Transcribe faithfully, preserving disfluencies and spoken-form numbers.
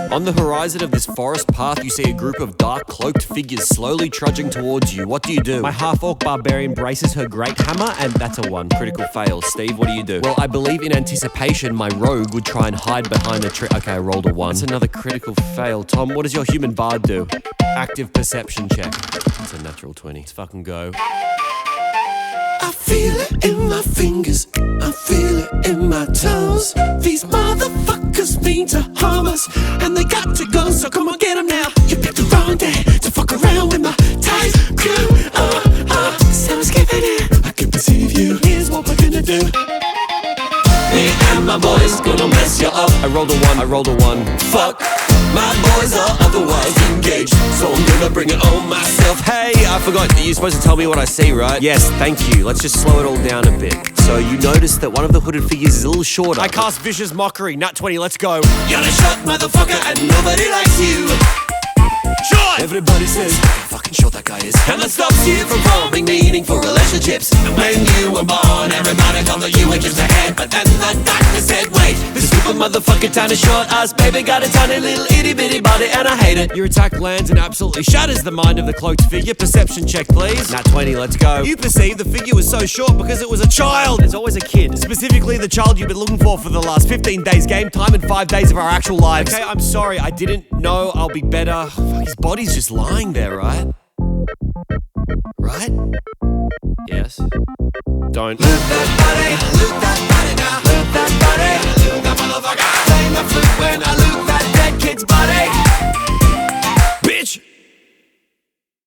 On the horizon of this forest path, you see a group of dark, cloaked figures slowly trudging towards you. What do you do? My half-orc barbarian braces her great hammer, and that's a one. Critical fail. Steve, what do you do? Well, I believe in anticipation, my rogue would try and hide behind a tree. Okay, I rolled a one. That's another critical fail. Tom, what does your human bard do? Active perception check. It's a natural twenty. Let's fucking go. I feel it in my fingers, I feel it in my toes. These motherfuckers mean to harm us, and they got to go, so come on, get them now. You picked the wrong day to fuck around with my tight crew. Uh, uh, so let's give it in. I can perceive you, here's what we're gonna do. Me and my boys gonna mess you up. I rolled a one, I rolled a one. Fuck, my boys are otherwise engaged, so I'm gonna bring it on myself. Hey, I forgot, you're supposed to tell me what I see, right? Yes, thank you. Let's just slow it all down a bit. So you notice that one of the hooded figures is a little shorter. I cast Vicious Mockery, nat twenty, let's go. You're a short motherfucker and nobody likes you. Short! Everybody says, fucking short that guy is. And that stops you from forming meaningful relationships. And when you were born, everybody thought that you were just ahead. But then the doctor said, wait, this stupid motherfucker tiny short ass baby got a tiny little itty bitty body and I hate it. Your attack lands and absolutely shatters the mind of the cloaked figure. Perception check, please. Nat twenty, let's go. You perceive the figure was so short because it was a child. There's always a kid. Specifically the child you've been looking for for the last fifteen days game time and five days of our actual lives. Okay, I'm sorry, I didn't know. I'll be better. Fuck, his body's just lying there, right? Right? Yes. Don't. Loot that body, loot that body now. Loot that body, loot that motherfucker. Playing the flute when I loot that dead kid's body.